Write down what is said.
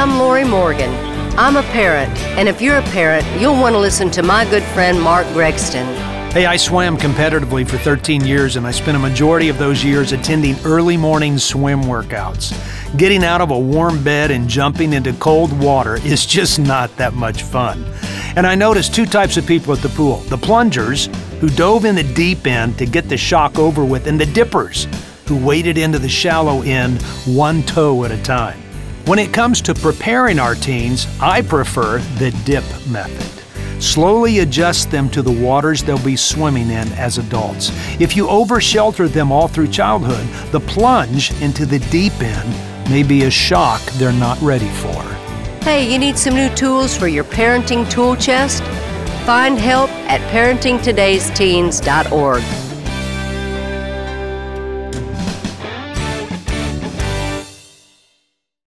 I'm Lori Morgan. I'm a parent, and if you're a parent, you'll want to listen to my good friend Mark Gregston. Hey, I swam competitively for 13 years, and I spent a majority of those years attending early morning swim workouts. Getting out of a warm bed and jumping into cold water is just not that much fun. And I noticed two types of people at the pool: the plungers, who dove in the deep end to get the shock over with, and the dippers, who waded into the shallow end one toe at a time. When it comes to preparing our teens, I prefer the dip method. Slowly adjust them to the waters they'll be swimming in as adults. If you over-shelter them all through childhood, the plunge into the deep end may be a shock they're not ready for. Hey, you need some new tools for your parenting tool chest? Find help at parentingtodaysteens.org.